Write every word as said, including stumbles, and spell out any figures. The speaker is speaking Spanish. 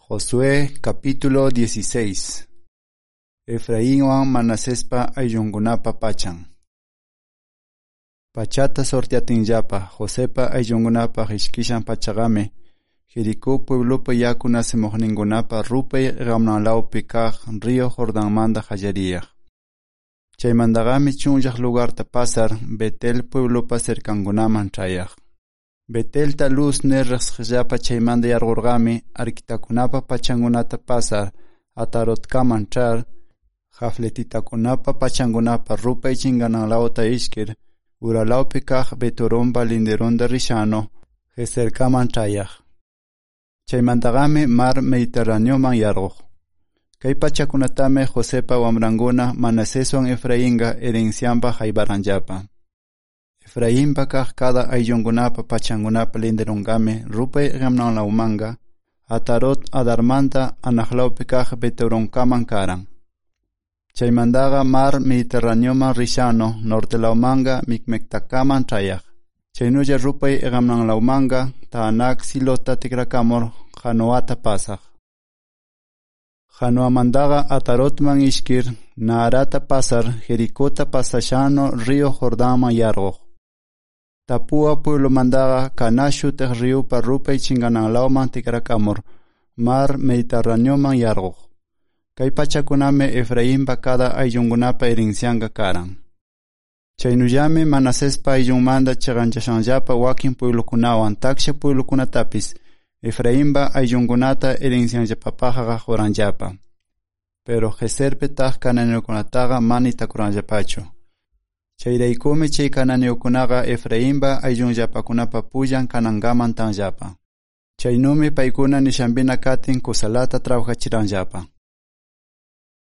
Josué capítulo dieciséis. Efraínwan Manasespa ayllunkunapa pachan. Pachata sortiatinllapa, Josepa ayllunkunapa hishkishan pachagame, Jericó pueblopa yakuna semohninkunapa rupay gamnanlawpi kaq río Jordanmanta hallariaq. Chaymantaqami chunllaq lugarta pasar Betel pueblopa cercankunaman chayaq. Betelta luz nerriqsqllapa chaymanta yarqurqami arquitakunapa pachankunata pasar Atarotkaman char, Jafletitakunapa pachankunapa rupay chingananlawta ishkir uralawpi kaq Betorompa linderonda rishano Gezerkaman chayaq. Chaymantaqami mar Mediterraneoman yarquq. Kay pachakunatami Josepa wamrankuna Manaseswan Efraínqa herencianpa haybaranllapa. Efraínpa kaq cada ayllunkunapa pachankunapa linderonkami rupay gamnanlawmanqa Atarot Adarmanta anaqlawpi kaq Betoronkaman karan. Chaymantaqa mar Mediterraneoman rishano nortelawmanqa Micmectakaman chayaq. Chaynulla rupay gamnanlawmanqa Taanak Silota tikrakamur Janoata pasaq. Janoamantaqa Atarotman ishkir Naarata pasar Jericota pasashano río Jordanman yarquq. Tapua pueblomantaqa Cana shutiq riupa rupay chingananlawman tikrakamur mar Mediterraneoman yarquq. Kay pachakunami Efraínpa cada ayllunkunapa herencianqa karan. Chaynullami Manasespa ayllunmanta chiqanchashanllapa wakin pueblokunawan taksha pueblokunatapis Efraínpa ayllunkunata herencianllapapaqqa quranllapa. Pero Gezerpi taq cananeokunataqa manitakuranllapachu. Chayraykumi chay cananeokunaqa Efraínpa ayllunllapakunapa pullan kanankaman tanllapa. Chaynumi paykuna nishanpina katin kusalata trabajachiranllapa.